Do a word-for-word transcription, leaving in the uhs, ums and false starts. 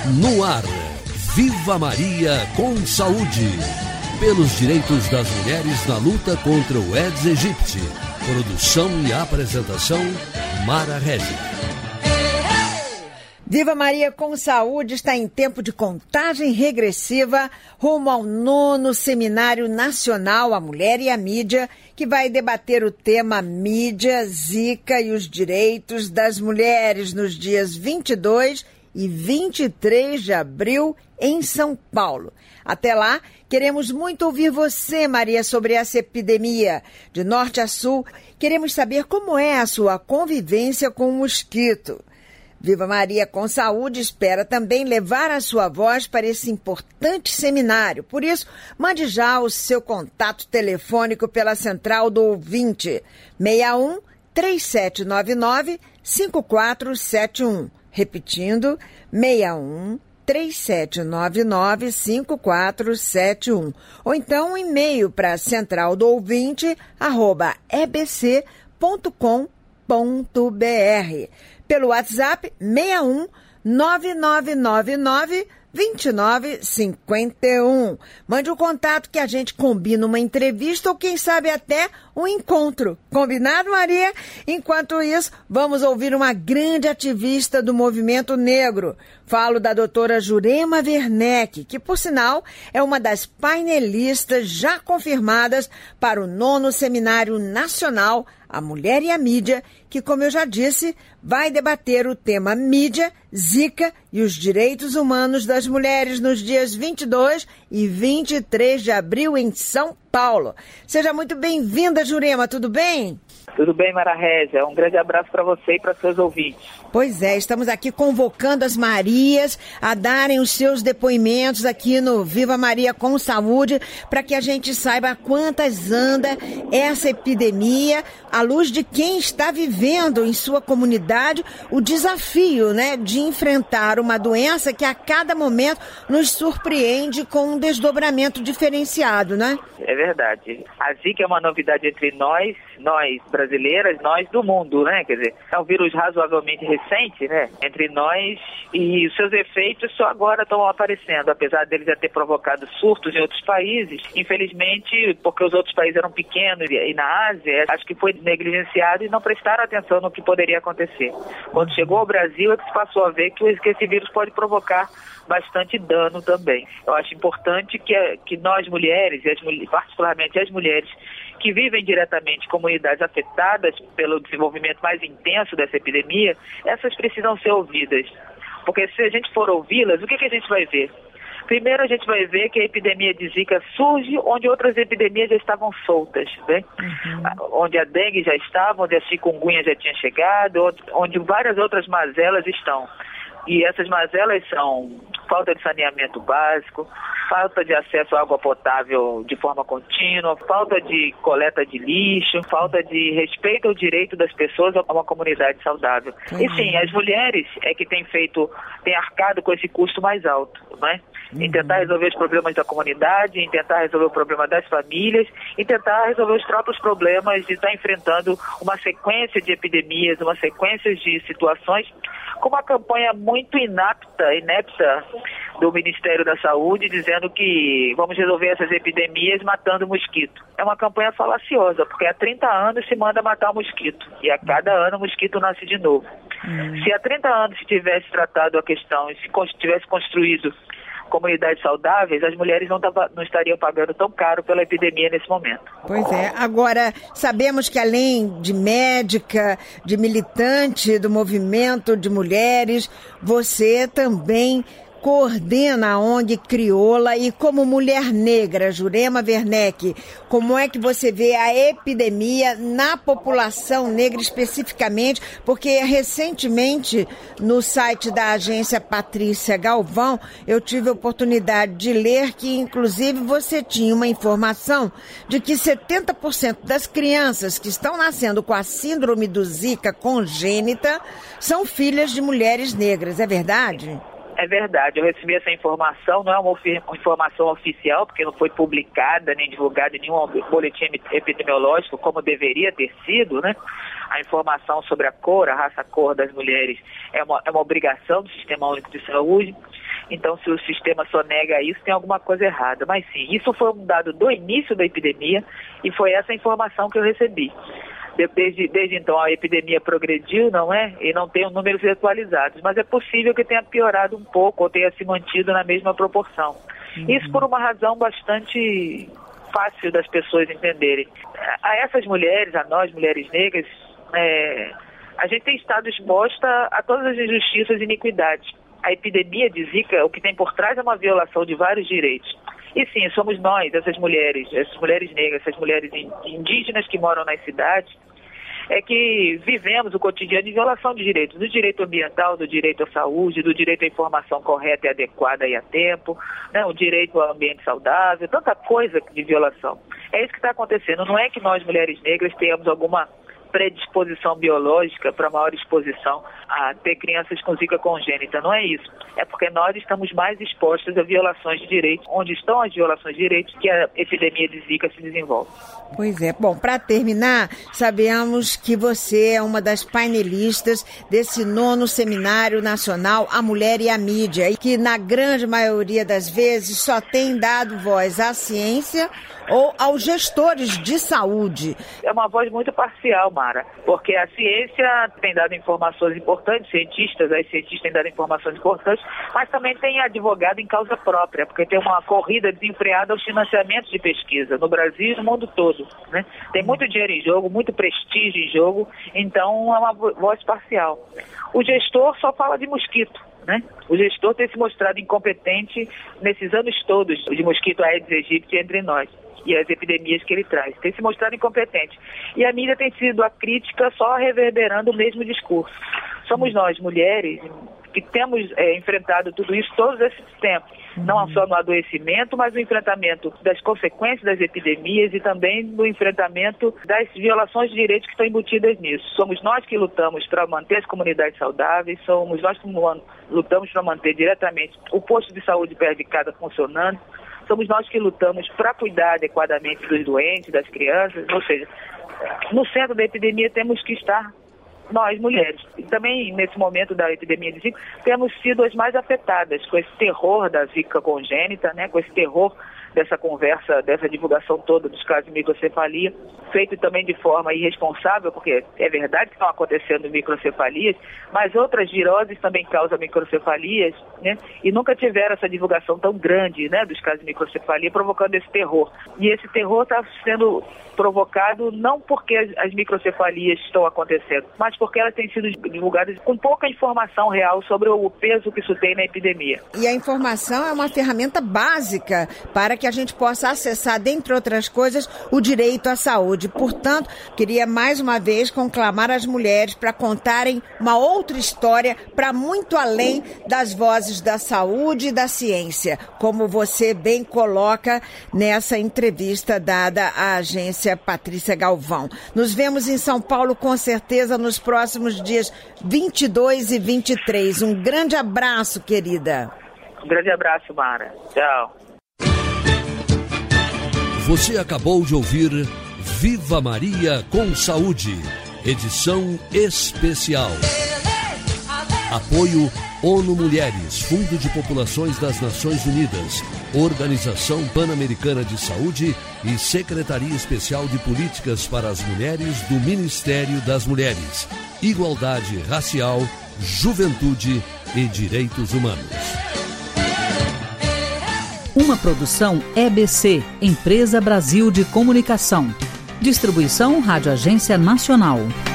No ar, Viva Maria com Saúde. Pelos direitos das mulheres na luta contra o Aedes aegypti. Produção e apresentação, Mara Regis. Viva Maria com Saúde está em tempo de contagem regressiva rumo ao nono Seminário Nacional A Mulher e a Mídia, que vai debater o tema Mídia, Zika e os Direitos das Mulheres nos dias vinte e dois e vinte e três de abril em São Paulo. Até lá, queremos muito ouvir você, Maria, sobre essa epidemia. De norte a sul, queremos saber como é a sua convivência com o mosquito. Viva Maria com Saúde espera também levar a sua voz para esse importante seminário. Por isso, mande já o seu contato telefônico pela central do ouvinte, seis um, três sete nove nove, cinco quatro sete um. Repetindo, seis um, três sete nove nove, cinco quatro sete um. Ou então um e-mail para central do ouvinte, arroba e b c ponto com ponto b r. Pelo WhatsApp, seis um, nove nove nove nove, dois nove cinco um. Mande um contato que a gente combina uma entrevista ou, quem sabe, até um encontro. Combinado, Maria? Enquanto isso, vamos ouvir uma grande ativista do movimento negro. Falo da doutora Jurema Werneck, que, por sinal, é uma das painelistas já confirmadas para o nono Seminário Nacional A Mulher e a Mídia, que, como eu já disse, vai debater o tema Mídia, Zika e os Direitos Humanos das Mulheres nos dias vinte e dois e vinte e três de abril em São Paulo. Seja muito bem-vinda, Jurema, tudo bem? Tudo bem, Mara Régia. Um grande abraço para você e para seus ouvintes. Pois é, estamos aqui convocando as Marias a darem os seus depoimentos aqui no Viva Maria com Saúde, para que a gente saiba quantas anda essa epidemia, à luz de quem está vivendo em sua comunidade o desafio, né, de enfrentar uma doença que a cada momento nos surpreende com um desdobramento diferenciado, né? É verdade. A Zika é uma novidade entre nós, nós brasileiras, nós do mundo, né? Quer dizer, é um vírus razoavelmente recente, né? Entre nós, e os seus efeitos só agora estão aparecendo, apesar dele já ter provocado surtos em outros países. Infelizmente, porque os outros países eram pequenos e na Ásia, acho que foi negligenciado e não prestaram atenção no que poderia acontecer. Quando chegou ao Brasil é que se passou a ver que esse vírus pode provocar bastante dano também. Eu acho importante que, que nós mulheres, e as, particularmente as mulheres que vivem diretamente em comunidades afetadas pelo desenvolvimento mais intenso dessa epidemia, essas precisam ser ouvidas. Porque se a gente for ouvi-las, o que, que a gente vai ver? Primeiro, a gente vai ver que a epidemia de Zika surge onde outras epidemias já estavam soltas, né? Uhum. Onde a dengue já estava, onde a chikungunya já tinha chegado, onde várias outras mazelas estão. E essas mazelas são falta de saneamento básico, falta de acesso à água potável de forma contínua, falta de coleta de lixo, falta de respeito ao direito das pessoas a uma comunidade saudável. Uhum. E sim, as mulheres é que têm feito, têm arcado com esse custo mais alto, né? Uhum. Em tentar resolver os problemas da comunidade, em tentar resolver o problema das famílias, em tentar resolver os próprios problemas de estar enfrentando uma sequência de epidemias, uma sequência de situações, com uma campanha muito inapta, inepta do Ministério da Saúde, dizendo que vamos resolver essas epidemias matando mosquito. É uma campanha falaciosa, porque há trinta anos se manda matar o mosquito, e a cada ano o mosquito nasce de novo. Uhum. Se há trinta anos se tivesse tratado a questão, e se tivesse construído comunidades saudáveis, as mulheres não, tava, não estariam pagando tão caro pela epidemia nesse momento. Pois é. Agora, sabemos que além de médica, de militante do movimento de mulheres, você também coordena a O N G Crioula, e como mulher negra, Jurema Werneck, como é que você vê a epidemia na população negra especificamente? Porque recentemente no site da agência Patrícia Galvão eu tive a oportunidade de ler que inclusive você tinha uma informação de que setenta por cento das crianças que estão nascendo com a síndrome do Zika congênita são filhas de mulheres negras, é verdade? É verdade, eu recebi essa informação, não é uma, uma informação oficial, porque não foi publicada nem divulgada em nenhum boletim epidemiológico, como deveria ter sido, né? A informação sobre a cor, a raça, a cor das mulheres é uma, é uma obrigação do Sistema Único de Saúde. Então, se o sistema só nega isso, tem alguma coisa errada. Mas sim, isso foi um dado do início da epidemia e foi essa informação que eu recebi. Desde, desde então a epidemia progrediu, não é? E não tem números atualizados, mas é possível que tenha piorado um pouco ou tenha se mantido na mesma proporção. Uhum. Isso por uma razão bastante fácil das pessoas entenderem. A essas mulheres, a nós, mulheres negras, é, a gente tem estado exposta a todas as injustiças e iniquidades. A epidemia de Zika, o que tem por trás é uma violação de vários direitos. E sim, somos nós, essas mulheres, essas mulheres negras, essas mulheres indígenas que moram nas cidades, é que vivemos o cotidiano de violação de direitos, do direito ambiental, do direito à saúde, do direito à informação correta e adequada e a tempo, né, o direito ao ambiente saudável, tanta coisa de violação. É isso que está acontecendo. Não é que nós, mulheres negras, tenhamos alguma predisposição biológica para maior exposição a ter crianças com zika congênita. Não é isso. É porque nós estamos mais expostos a violações de direitos, onde estão as violações de direitos que a epidemia de zika se desenvolve. Pois é. Bom, para terminar, sabemos que você é uma das painelistas desse nono Seminário Nacional A Mulher e a Mídia, e que na grande maioria das vezes só tem dado voz à ciência ou aos gestores de saúde. É uma voz muito parcial, Mara, porque a ciência tem dado informações importantes, cientistas, as cientistas têm dado informações importantes, mas também tem advogado em causa própria, porque tem uma corrida desenfreada aos financiamentos de pesquisa no Brasil e no mundo todo, né? Tem muito dinheiro em jogo, muito prestígio em jogo, então é uma voz parcial. O gestor só fala de mosquito, né? O gestor tem se mostrado incompetente nesses anos todos de mosquito Aedes aegypti entre nós e as epidemias que ele traz. Tem se mostrado incompetente. E a mídia tem sido a crítica só reverberando o mesmo discurso. Somos nós, mulheres, que temos é, enfrentado tudo isso todos esses tempos. Não só no adoecimento, mas no enfrentamento das consequências das epidemias e também no enfrentamento das violações de direitos que estão embutidas nisso. Somos nós que lutamos para manter as comunidades saudáveis, somos nós que lutamos para manter diretamente o posto de saúde perto de casa funcionando, somos nós que lutamos para cuidar adequadamente dos doentes, das crianças, ou seja, no centro da epidemia temos que estar nós, mulheres. E também, nesse momento da epidemia de Zika, temos sido as mais afetadas com esse terror da Zika congênita, né, com esse terror dessa conversa, dessa divulgação toda dos casos de microcefalia, feito também de forma irresponsável, porque é verdade que estão acontecendo microcefalias, mas outras viroses também causam microcefalias, né, e nunca tiveram essa divulgação tão grande, né, dos casos de microcefalia, provocando esse terror. E esse terror está sendo provocado não porque as, as microcefalias estão acontecendo, mas porque elas têm sido divulgadas com pouca informação real sobre o peso que isso tem na epidemia. E a informação é uma ferramenta básica para que a gente possa acessar, dentre outras coisas, o direito à saúde. Portanto, queria mais uma vez conclamar as mulheres para contarem uma outra história para muito além das vozes da saúde e da ciência, como você bem coloca nessa entrevista dada à agência Patrícia Galvão. Nos vemos em São Paulo, com certeza, nos próximos dias vinte e dois e vinte e três. Um grande abraço, querida. Um grande abraço, Mara. Tchau. Você acabou de ouvir Viva Maria com Saúde, edição especial. Apoio ONU Mulheres, Fundo de Populações das Nações Unidas, Organização Pan-Americana de Saúde e Secretaria Especial de Políticas para as Mulheres do Ministério das Mulheres, Igualdade Racial, Juventude e Direitos Humanos. Uma produção E B C, Empresa Brasil de Comunicação. Distribuição Rádio Agência Nacional.